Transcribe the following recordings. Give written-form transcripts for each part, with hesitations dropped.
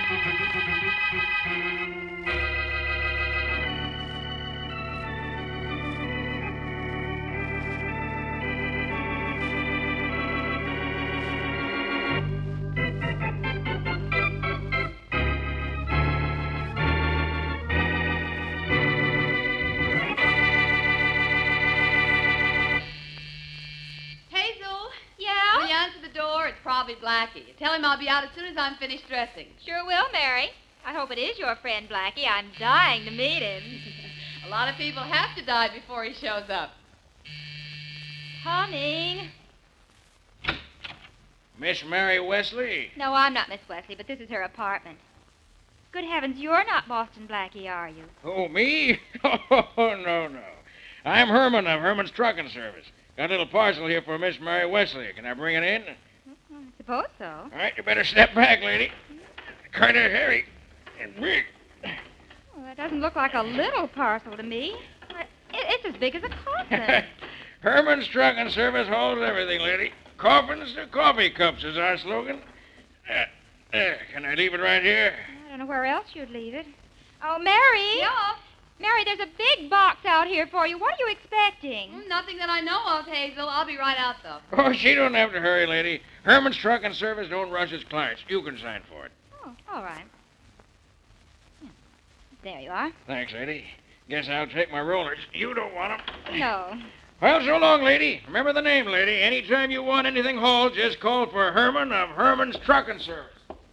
Hazel, Yeah? will you answer the door? It's probably Blackie. Tell him I'll be out as soon as I'm finished dressing. Sure will, Mary. I hope it is your friend, Blackie. I'm dying to meet him. A lot of people have to die before he shows up. Coming. Miss Mary Wesley? No, I'm not Miss Wesley, but this is her apartment. Good heavens, you're not Boston Blackie, are you? Oh, me? Oh, no. I'm Herman of Herman's Trucking Service. Got a little parcel here for Miss Mary Wesley. Can I bring it in? I suppose so. All right, you better step back, lady. Kind of hairy and big. Well, that doesn't look like a little parcel to me. Why, it's as big as a coffin. Herman's Trucking Service holds everything, lady. Coffins to coffee cups is our slogan. There, can I leave it right here? I don't know where else you'd leave it. Oh, Mary! Yeah? Mary, there's a big box out here for you. What are you expecting? Nothing that I know of, Hazel. I'll be right out, though. Oh, she don't have to hurry, lady. Herman's Trucking Service don't rush its clients. You can sign for it. Oh, all right. Yeah. There you are. Thanks, lady. Guess I'll take my rollers. You don't want them. No. Well, so long, lady. Remember the name, lady. Anytime you want anything hauled, just call for Herman of Herman's Trucking Service.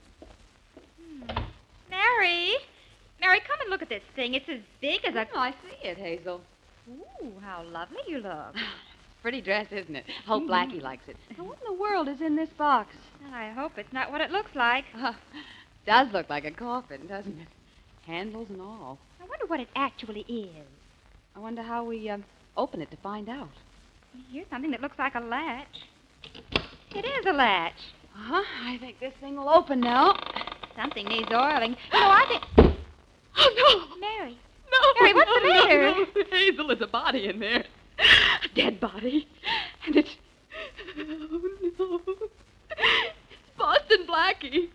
Mary! Mary, come and look at this thing. It's as big as a... Oh, I see it, Hazel. Ooh, how lovely you look. Pretty dress, isn't it? Hope Blackie likes it. Now, what in the world is in this box? I hope it's not what it looks like. Does look like a coffin, doesn't it? Handles and all. I wonder what it actually is. I wonder how we open it to find out. Here's something that looks like a latch. It is a latch. Uh-huh. I think this thing will open now. Something needs oiling. You know, I think... Oh, no. Mary. No. Mary, what's the matter? No. Hazel, there's a body in there. A dead body. And it's... Oh, no. It's Boston Blackie.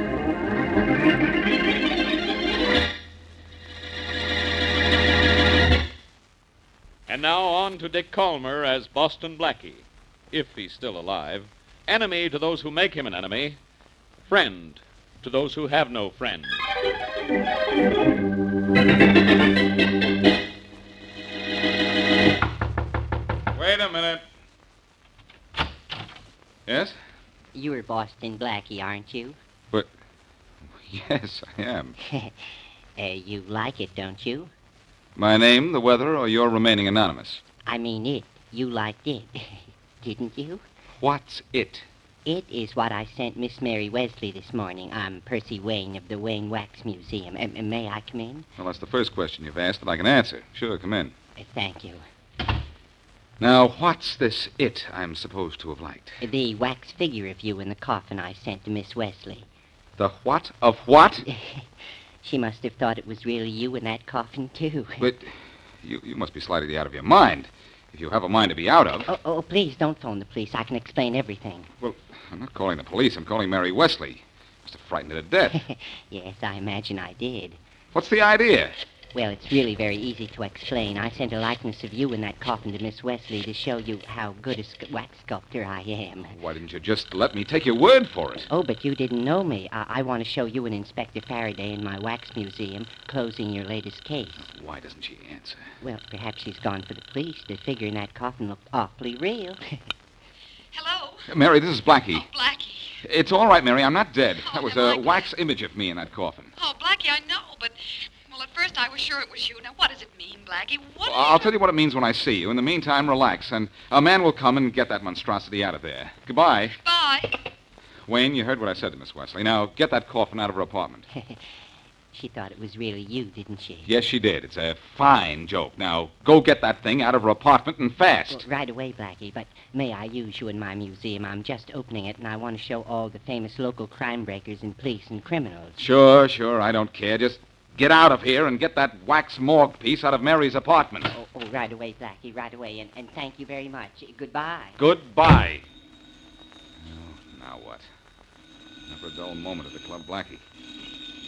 And now on to Dick Calmer as Boston Blackie, if he's still alive. Enemy to those who make him an enemy. Friend to those who have no friend. Wait a minute. Yes? You're Boston Blackie, aren't you? But, yes, I am. You like it, don't you? My name, the weather, or your remaining anonymous? I mean it. You liked it. Didn't you? What's it? It is what I sent Miss Mary Wesley this morning. I'm Percy Wayne of the Wayne Wax Museum. May I come in? Well, that's the first question you've asked that I can answer. Sure, come in. Thank you. Now, what's this it I'm supposed to have liked? The wax figure of you in the coffin I sent to Miss Wesley. The what of what? She must have thought it was really you in that coffin, too. But you must be slightly out of your mind. If you have a mind to be out of... Oh, please, don't phone the police. I can explain everything. Well, I'm not calling the police. I'm calling Mary Wesley. Must have frightened her to death. Yes, I imagine I did. What's the idea? Well, it's really very easy to explain. I sent a likeness of you in that coffin to Miss Wesley to show you how good a wax sculptor I am. Why didn't you just let me take your word for it? Oh, but you didn't know me. I want to show you and Inspector Faraday in my wax museum, closing your latest case. Why doesn't she answer? Well, perhaps she's gone for the police. The figure in that coffin looked awfully real. Hello? Mary, this is Blackie. Oh, Blackie. It's all right, Mary. I'm not dead. Oh, That was never a mind. wax image of me in that coffin. Oh, Blackie, I know, but... Well, at first I was sure it was you. Now, what does it mean, Blackie? What Well, I'll tell you what it means when I see you. In the meantime, relax, and a man will come and get that monstrosity out of there. Goodbye. Bye. Wayne, you heard what I said to Miss Wesley. Now, get that coffin out of her apartment. She thought it was really you, didn't she? Yes, she did. It's a fine joke. Now, go get that thing out of her apartment and fast. Well, right away, Blackie, but may I use you in my museum? I'm just opening it, and I want to show all the famous local crime breakers and police and criminals. Sure, I don't care. Just get out of here and get that wax morgue piece out of Mary's apartment. Oh, right away, Blackie, right away, and thank you very much. Goodbye. Goodbye. Oh, now what? Never a dull moment at the Club Blackie.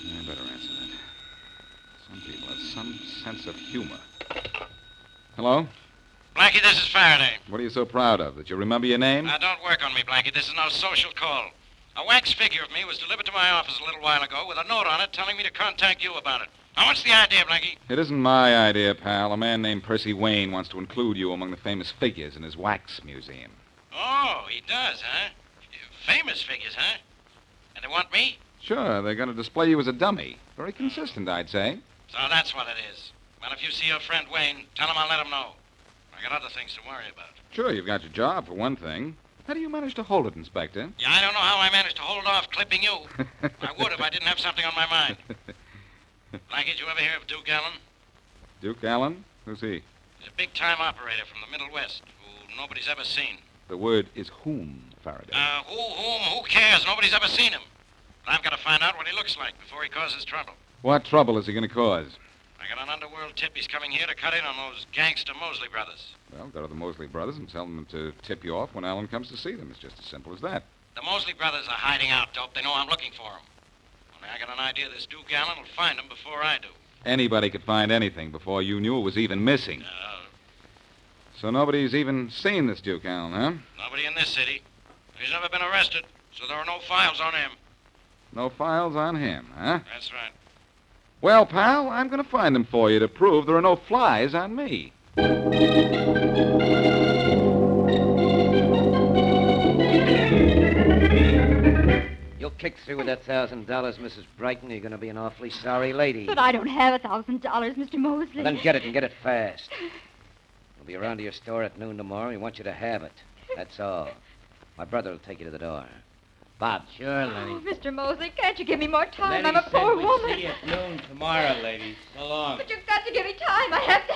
I better answer that. Some people have some sense of humor. Hello? Blackie, this is Faraday. What are you so proud of? That you remember your name? Now, don't work on me, Blackie. This is no social call. A wax figure of me was delivered to my office a little while ago with a note on it telling me to contact you about it. Now, what's the idea, Blackie? It isn't my idea, pal. A man named Percy Wayne wants to include you among the famous figures in his wax museum. Oh, he does, huh? Famous figures, huh? And they want me? Sure, they're going to display you as a dummy. Very consistent, I'd say. So that's what it is. Well, if you see your friend Wayne, tell him I'll let him know. I got other things to worry about. Sure, you've got your job, for one thing. How do you manage to hold it, Inspector? Yeah, I don't know how I managed to hold off clipping you. I would if I didn't have something on my mind. Blackie, did you ever hear of Duke Allen? Duke Allen? Who's he? He's a big-time operator from the Middle West who nobody's ever seen. The word is whom, Faraday. Who cares? Nobody's ever seen him. But I've got to find out what he looks like before he causes trouble. What trouble is he going to cause? I got an underworld tip he's coming here to cut in on those gangster Mosley brothers. Well, go to the Mosley brothers and tell them to tip you off when Allen comes to see them. It's just as simple as that. The Mosley brothers are hiding out, Dope. They know I'm looking for them. Only I got an idea this Duke Allen will find them before I do. Anybody could find anything before you knew it was even missing. So nobody's even seen this Duke Allen, huh? Nobody in this city. He's never been arrested, so there are no files on him. No files on him, huh? That's right. Well, pal, I'm going to find him for you to prove there are no flies on me. You'll kick through with that $1,000, Mrs. Brighton. You're going to be an awfully sorry lady. But I don't have $1,000, Mr. Mosley. Well, then get it and get it fast. We'll be around to your store at noon tomorrow. We want you to have it. That's all. My brother will take you to the door. Bob. Sure, Lenny. Oh, Mr. Mosley, can't you give me more time? Lenny I'm a said poor we'd woman. see you at noon tomorrow, ladies. So long. But you've got to give me time. I have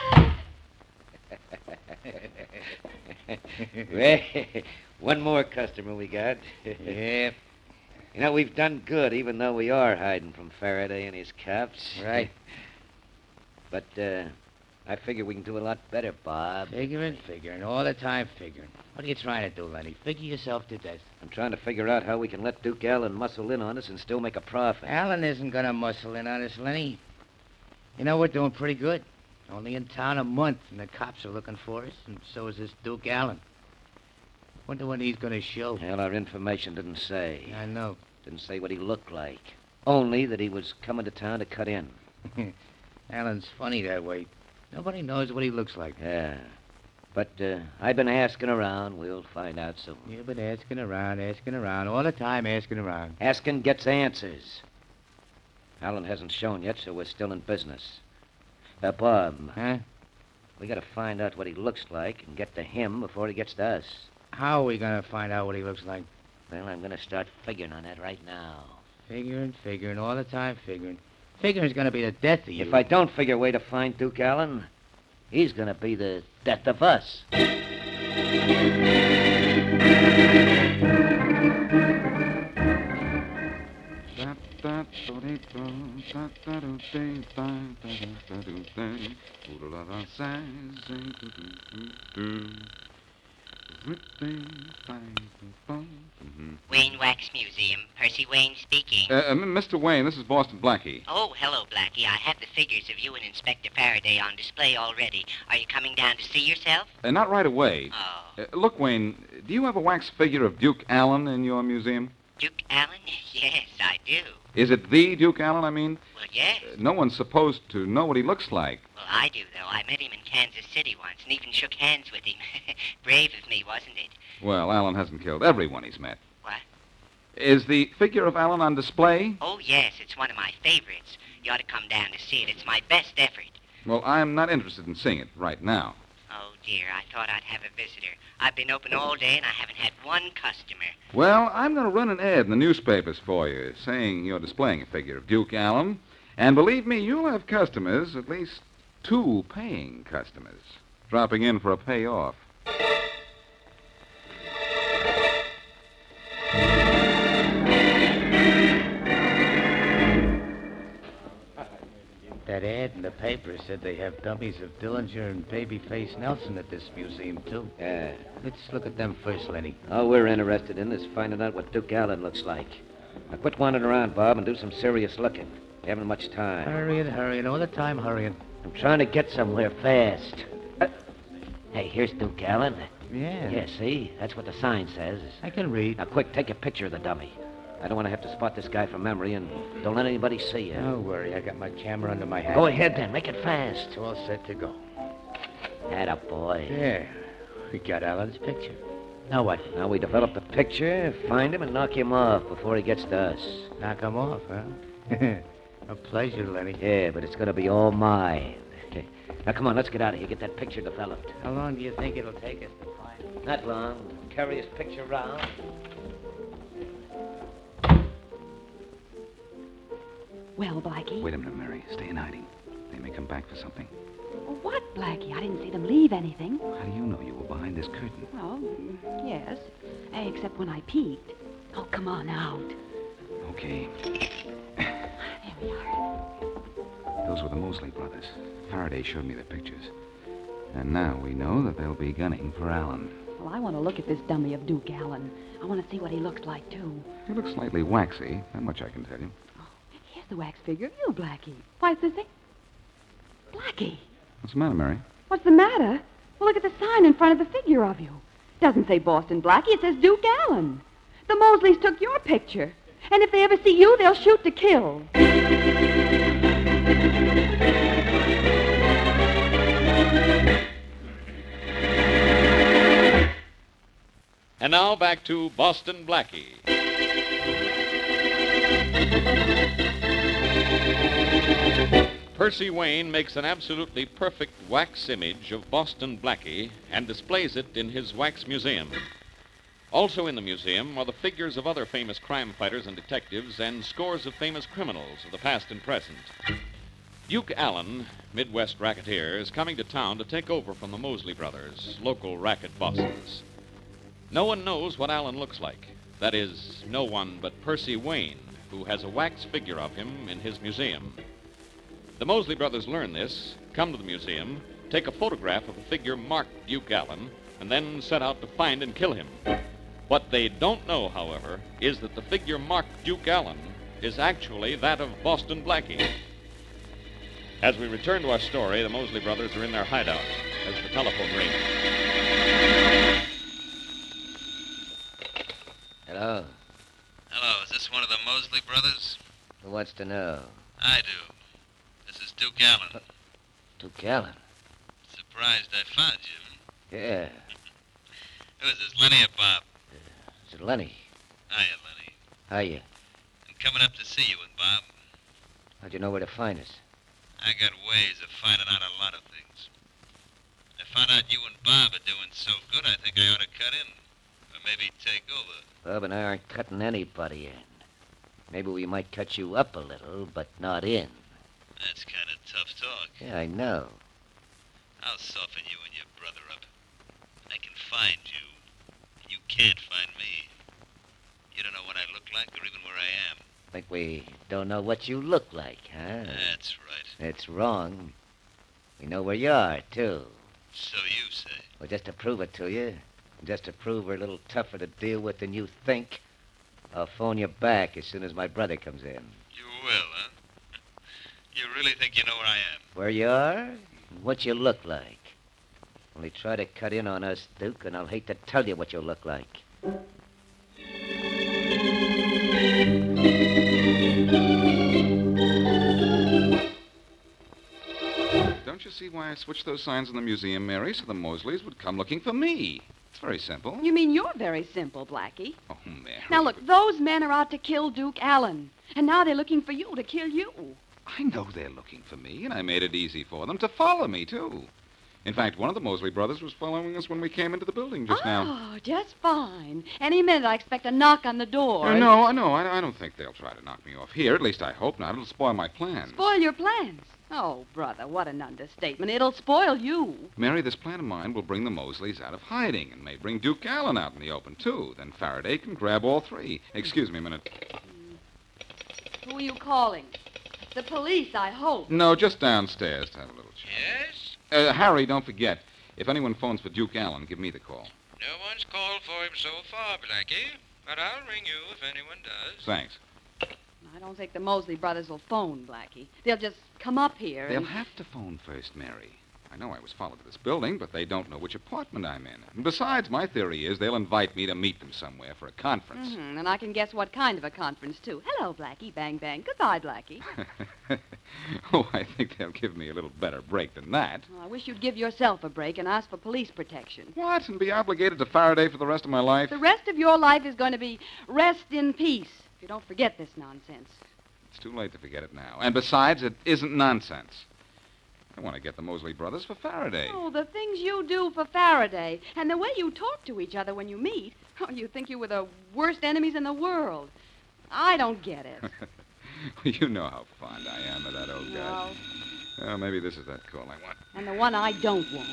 to have time. Well, one more customer we got. Yep. You know, we've done good, even though we are hiding from Faraday and his cops. Right. But, I figure we can do a lot better, Bob. Figuring, all the time figuring. What are you trying to do, Lenny? Figure yourself to death. I'm trying to figure out how we can let Duke Allen muscle in on us and still make a profit. Allen isn't going to muscle in on us, Lenny. You know, we're doing pretty good. Only in town a month, and the cops are looking for us, and so is this Duke Allen. Wonder when he's going to show. Well, our information didn't say. I know. Didn't say what he looked like. Only that he was coming to town to cut in. Allen's funny that way. Nobody knows what he looks like. Yeah. But I've been asking around. We'll find out soon. You've been asking around, all the time asking around. Asking gets answers. Allen hasn't shown yet, so we're still in business. Bob. Huh? We gotta find out what he looks like and get to him before he gets to us. How are we going to find out what he looks like? Well, I'm gonna start figuring on that right now. Figuring, all the time figuring. Figuring's going to be the death of you. If I don't figure a way to find Duke Allen, he's gonna be the death of us. Wayne Wax Museum. Percy Wayne speaking. Mr. Wayne, this is Boston Blackie. Oh, hello, Blackie. I have the figures of you and Inspector Faraday on display already. Are you coming down to see yourself? Not right away. Oh. Look, Wayne, do you have a wax figure of Duke Allen in your museum? Duke Allen? Yes, I do. Is it the Duke Allen, I mean? Well, yes. No one's supposed to know what he looks like. Well, I do, though. I met him in Kansas City once and even shook hands with him. Brave of me, wasn't it? Well, Allen hasn't killed everyone he's met. What? Is the figure of Allen on display? Oh, yes. It's one of my favorites. You ought to come down to see it. It's my best effort. Well, I'm not interested in seeing it right now. Oh, dear. I thought I'd have a visitor. I've been open all day and I haven't had one customer. Well, I'm going to run an ad in the newspapers for you, saying you're displaying a figure of Duke Allen. And believe me, you'll have customers, at least 2 paying customers, dropping in for a payoff. That ad in the paper said they have dummies of Dillinger and Babyface Nelson at this museum, too. Yeah. Let's look at them first, Lenny. All we're interested in is finding out what Duke Allen looks like. Now quit wandering around, Bob, and do some serious looking. We haven't much time. Hurrying, all the time hurrying. I'm trying to get somewhere fast. Hey, here's Duke Allen. Yeah. Yeah, see? That's what the sign says. I can read. Now, quick, take a picture of the dummy. I don't want to have to spot this guy from memory, and don't let anybody see you. Don't worry, I got my camera under my hat. Go ahead, then. Make it fast. It's all set to go. Atta boy. There. We got Alan's picture. Now what? Now we develop the picture, find him, and knock him off before he gets to us. Knock him off, huh? A pleasure, Lenny. Yeah, but it's going to be all mine. Now, come on, let's get out of here. Get that picture developed. How long do you think it'll take us to find him? Not long. Carry his picture round. Well, Blackie? Wait a minute, Mary. Stay in hiding. They may come back for something. What, Blackie? I didn't see them leave anything. How do you know you were behind this curtain? Oh, yes. Except when I peeked. Oh, come on out. Okay. There we are. Those were the Mosley brothers. Faraday showed me their pictures. And now we know that they'll be gunning for Allen. Well, I want to look at this dummy of Duke Allen. I want to see what he looks like, too. He looks slightly waxy. That much I can tell you. Here's the wax figure of you, Blackie. Why, it's the thing. Blackie, What's the matter, Mary? what's the matter? Well, look at the sign in front of the figure of you. Doesn't say Boston Blackie, it says Duke Allen. The Mosleys took your picture. And if they ever see you, they'll shoot to kill. And now back to Boston Blackie. Percy Wayne makes an absolutely perfect wax image of Boston Blackie and displays it in his wax museum. Also in the museum are the figures of other famous crime fighters and detectives and scores of famous criminals of the past and present. Duke Allen, Midwest racketeer, is coming to town to take over from the Mosley brothers, local racket bosses. No one knows what Allen looks like. That is, no one but Percy Wayne, who has a wax figure of him in his museum. The Mosley brothers learn this, come to the museum, take a photograph of the figure marked Duke Allen, and then set out to find and kill him. What they don't know, however, is that the figure marked Duke Allen is actually that of Boston Blackie. As we return to our story, the Mosley brothers are in their hideout as the telephone rings. Hello? Hello, is this one of the Mosley brothers? Who wants to know? I do. This is Duke Allen. Duke Allen? Surprised I found you. Yeah. Who is this, Lenny or Bob? Is it Lenny? Hiya, Lenny. Hiya. I'm coming up to see you and Bob. How'd you know where to find us? I got ways of finding out a lot of things. I found out you and Bob are doing so good, I think I ought to cut in. Or maybe take over. Bob and I aren't cutting anybody in. Maybe we might cut you up a little, but not in. That's kind of tough talk. Yeah, I know. I'll soften you and your brother up. I can find you. You can't find me. You don't know what I look like or even where I am. Think we don't know what you look like, huh? That's right. It's wrong. We know where you are, too. So you say. Well, just to prove it to you, and just to prove we're a little tougher to deal with than you think, I'll phone you back as soon as my brother comes in. You will, huh? You really think you know where I am? Where you are, and what you look like. Only try to cut in on us, Duke, and I'll hate to tell you what you'll look like. Don't you see why I switched those signs in the museum, Mary, so the Mosleys would come looking for me? It's very simple. You mean you're very simple, Blackie. Oh, Mary. Now, look, those men are out to kill Duke Allen. And now they're looking for you to kill you. I know they're looking for me, and I made it easy for them to follow me, too. In fact, one of the Mosley brothers was following us when we came into the building just now. Oh, just fine. Any minute I expect a knock on the door. No, I don't think they'll try to knock me off here. At least I hope not. It'll spoil my plans. Spoil your plans? Oh, brother, what an understatement. It'll spoil you. Mary, this plan of mine will bring the Mosleys out of hiding and may bring Duke Allen out in the open, too. Then Faraday can grab all three. Excuse me a minute. Who are you calling? The police, I hope. No, just downstairs to have a little chat. Yes? Harry, don't forget. If anyone phones for Duke Allen, give me the call. No one's called for him so far, Blackie. But I'll ring you if anyone does. Thanks. I don't think the Mosley brothers will phone, Blackie. They'll just come up here They'll and... have to phone first, Mary. I know I was followed to this building, but they don't know which apartment I'm in. And besides, my theory is they'll invite me to meet them somewhere for a conference. And I can guess what kind of a conference, too. Hello, Blackie. Bang, bang. Goodbye, Blackie. Oh, I think they'll give me a little better break than that. Well, I wish you'd give yourself a break and ask for police protection. What? And be obligated to Faraday for the rest of my life? The rest of your life is going to be rest in peace, if you don't forget this nonsense. It's too late to forget it now. And besides, it isn't nonsense. I want to get the Mosley brothers for Faraday. Oh, the things you do for Faraday, and the way you talk to each other when you meet. Oh, you think you were the worst enemies in the world. I don't get it. You know how fond I am of that old guy. No. Well, maybe this is that call I want. And the one I don't want.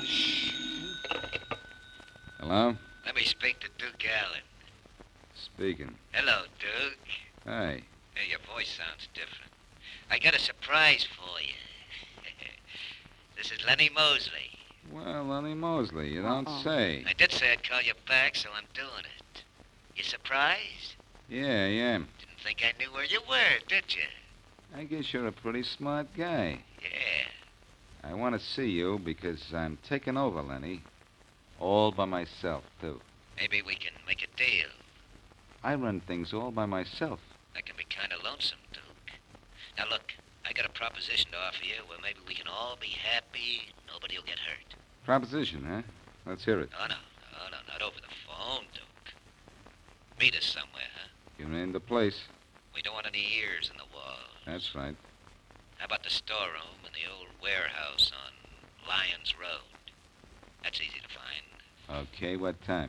Hello? Let me speak to Duke Allen. Speaking. Hello, Duke. Hey. Hey, your voice sounds different. I got a surprise for you. This is Lenny Mosley. Well, Lenny Mosley, you don't say. I did say I'd call you back, so I'm doing it. You surprised? Yeah, yeah. Didn't think I knew where you were, did you? I guess you're a pretty smart guy. Yeah. I want to see you because I'm taking over, Lenny. All by myself, too. Maybe we can make a deal. I run things all by myself. That can be kind of lonesome, Duke. Now, look, I got a proposition to offer you where maybe we can all be happy, nobody will get hurt. Proposition, huh? Let's hear it. Oh, no, not over the phone, Duke. Meet us somewhere, huh? You named the place. We don't want any ears in the walls. That's right. How about the storeroom in the old warehouse on Lyons Road? That's easy to find. Okay, what time?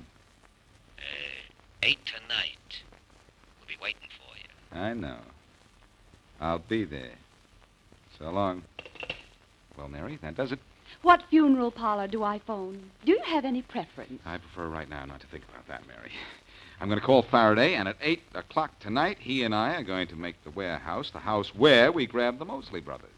8 tonight. We'll be waiting for you. I know. I'll be there. So long. Well, Mary, that does it. What funeral parlor do I phone? Do you have any preference? I prefer right now not to think about that, Mary. I'm going to call Faraday, and at 8 o'clock tonight, he and I are going to make the warehouse the house where we grabbed the Mosley brothers.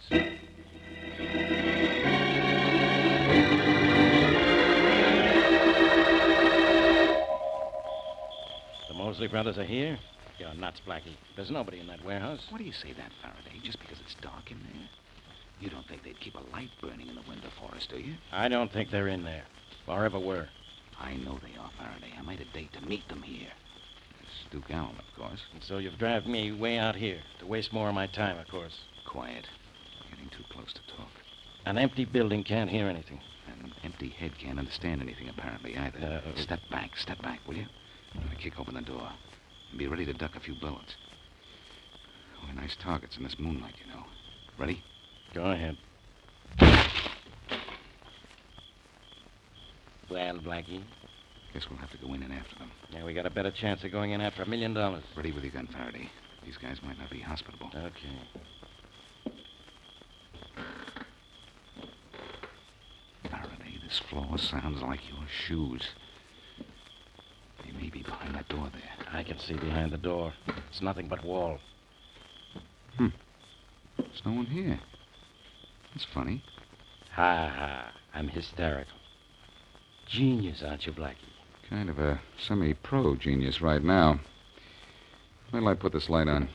The Mosley brothers are here? You're nuts, Blackie. There's nobody in that warehouse. What do you say that, Faraday? Just because it's dark in there? You don't think they'd keep a light burning in the window for us, do you? I don't think they're in there. Or ever were. I know they are, Faraday. I made a date to meet them here. It's Duke Allen, of course. And so you've dragged me way out here to waste more of my time, of course. Quiet. You're getting too close to talk. An empty building can't hear anything. An empty head can't understand anything, apparently, either. Step back, will you? I'm going to kick open the door. And be ready to duck a few bullets. We're nice targets in this moonlight, you know. Ready? Go ahead. Well, Blackie? Guess we'll have to go in and after them. Yeah, we got a better chance of going in after $1 million. Ready with your gun, Faraday. These guys might not be hospitable. Okay. Faraday, this floor sounds like your shoes. They may be behind that door there. I can see behind the door. It's nothing but wall. There's no one here. That's funny. Ha. I'm hysterical. Genius, aren't you, Blackie? Kind of a semi-pro genius right now. When'll I put this light on?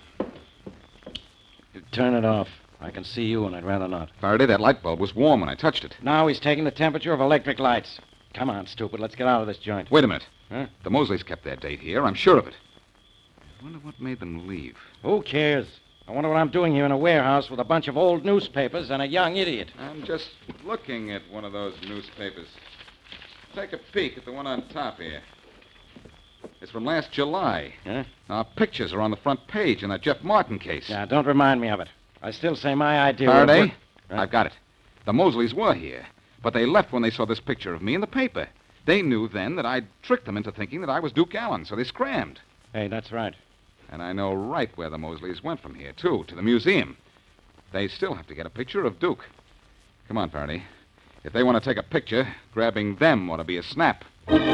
Turn it off. I can see you, and I'd rather not. Faraday, that light bulb was warm when I touched it. Now he's taking the temperature of electric lights. Come on, stupid. Let's get out of this joint. Wait a minute. Huh? The Mosleys kept their date here. I'm sure of it. I wonder what made them leave. Who cares? I wonder what I'm doing here in a warehouse with a bunch of old newspapers and a young idiot. I'm just looking at one of those newspapers. Take a peek at the one on top here. It's from last July. Huh? Our pictures are on the front page in that Jeff Martin case. Now, don't remind me of it. I still say my idea... Faraday, I've got it. The Mosleys were here, but they left when they saw this picture of me in the paper. They knew then that I'd tricked them into thinking that I was Duke Allen, so they scrammed. Hey, that's right. And I know right where the Mosleys went from here, too, to the museum. They still have to get a picture of Duke. Come on, Faraday. If they want to take a picture, grabbing them ought to be a snap.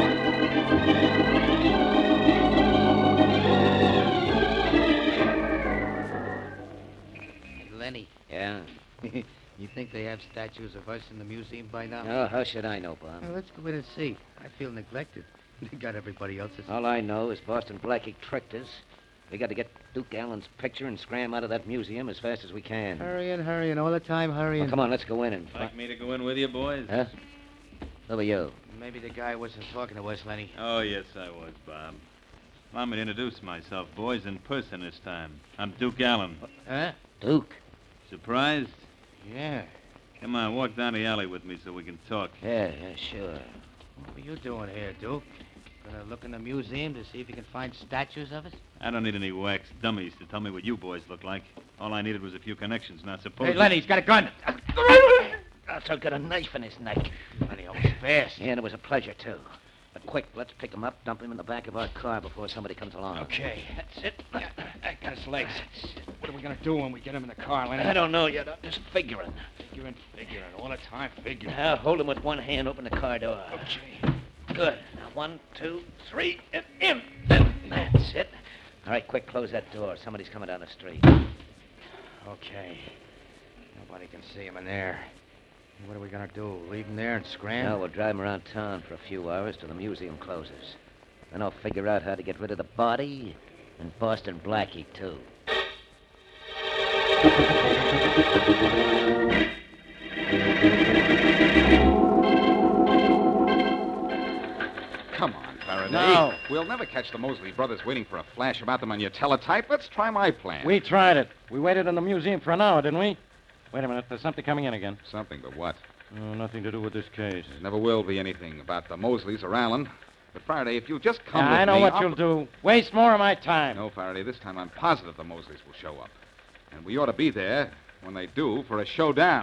Lenny. Yeah? You think they have statues of us in the museum by now? Oh, how should I know, Bob? Well, let's go in and see. I feel neglected. They got everybody else's. All I know is Boston Blackie tricked us. We got to get Duke Allen's picture and scram out of that museum as fast as we can. Hurrying, all the time hurrying. Well, come on, let's go in and... Like me to go in with you, boys? Huh? Who are you? Maybe the guy wasn't talking to us, Lenny. Oh, yes, I was, Bob. Allow me to introduce myself, boys, in person this time. I'm Duke Allen. Huh? Duke? Surprised? Yeah. Come on, walk down the alley with me so we can talk. Yeah, sure. What are you doing here, Duke? Gonna look in the museum to see if you can find statues of us? I don't need any wax dummies to tell me what you boys look like. All I needed was a few connections. Now, suppose... Hey, Lenny, he's got a gun. Also got a knife in his neck. Lenny, almost fast. Yeah, and it was a pleasure, too. But quick, let's pick him up, dump him in the back of our car before somebody comes along. Okay, that's it. That got his legs. What are we gonna do when we get him in the car, Lenny? I don't know yet. I'm just figuring. Figuring, all the time figuring. Now, hold him with one hand, open the car door. Okay. Good. Now, 1, 2, 3, and in. That's it. All right, quick, close that door. Somebody's coming down the street. Okay. Nobody can see him in there. What are we gonna do? Leave him there and scram? No, we'll drive him around town for a few hours till the museum closes. Then I'll figure out how to get rid of the body and Boston Blackie, too. Come on, Faraday. No. We'll never catch the Mosley brothers waiting for a flash about them on your teletype. Let's try my plan. We tried it. We waited in the museum for an hour, didn't we? Wait a minute. There's something coming in again. Something, but what? Oh, nothing to do with this case. There never will be anything about the Mosleys or Allen. But, Faraday, if you'll just come with I know me... what you'll do. Waste more of my time. No, Faraday, this time I'm positive the Mosleys will show up. And we ought to be there, when they do, for a showdown.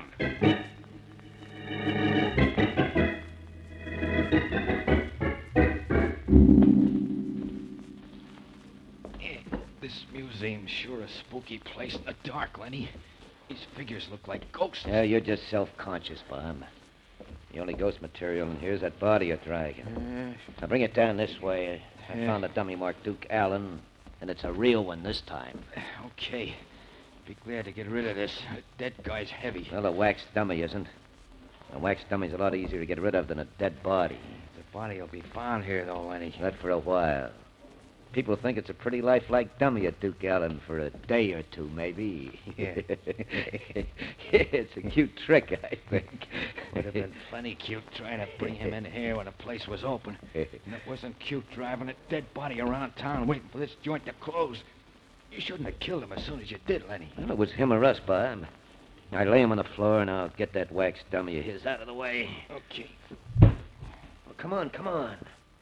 This museum's sure a spooky place in the dark, Lenny. These figures look like ghosts. Yeah, you're just self-conscious, Bob. The only ghost material in here is that body you're dragging. Now bring it down this way. I found a dummy marked Duke Allen, and it's a real one this time. Okay. Be glad to get rid of this. That guy's heavy. Well, the wax dummy isn't. A wax dummy's a lot easier to get rid of than a dead body. The body will be found here, though, Lenny. Not for a while. People think it's a pretty lifelike dummy at Duke Allen for a day or two, maybe. Yeah. It's a cute trick, I think. Would have been plenty cute trying to bring him in here when the place was open. And it wasn't cute driving a dead body around town waiting for this joint to close. You shouldn't have killed him as soon as you did, Lenny. Well, it was him or us, Bob. I lay him on the floor, and I'll get that wax dummy of his out of the way. Okay. Well, come on, come on.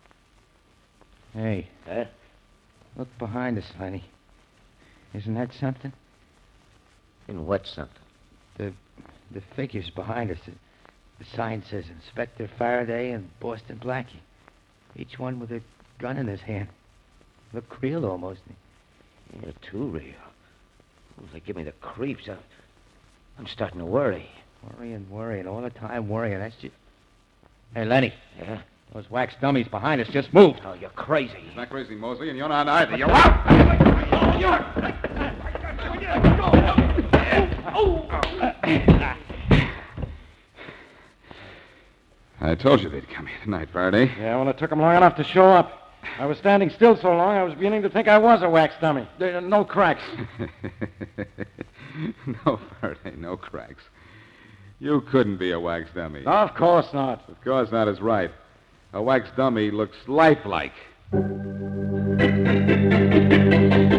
Hey. Huh? Look behind us, Lenny. Isn't that something? In what something? The figures behind us. The sign says Inspector Faraday and Boston Blackie. Each one with a gun in his hand. Look real almost. Yeah, too real. Oh, they give me the creeps. I'm starting to worry. Worrying, all the time worrying. That's just... Hey, Lenny. Yeah? Those wax dummies behind us just moved. Oh, you're crazy. He's not crazy, Mosley, and you're not either. You're out! I told you they'd come here tonight, Faraday. Yeah, well, it took them long enough to show up. I was standing still so long, I was beginning to think I was a wax dummy. No cracks. No, Faraday, no cracks. You couldn't be a wax dummy. Of course not. Of course not is right. A wax dummy looks lifelike.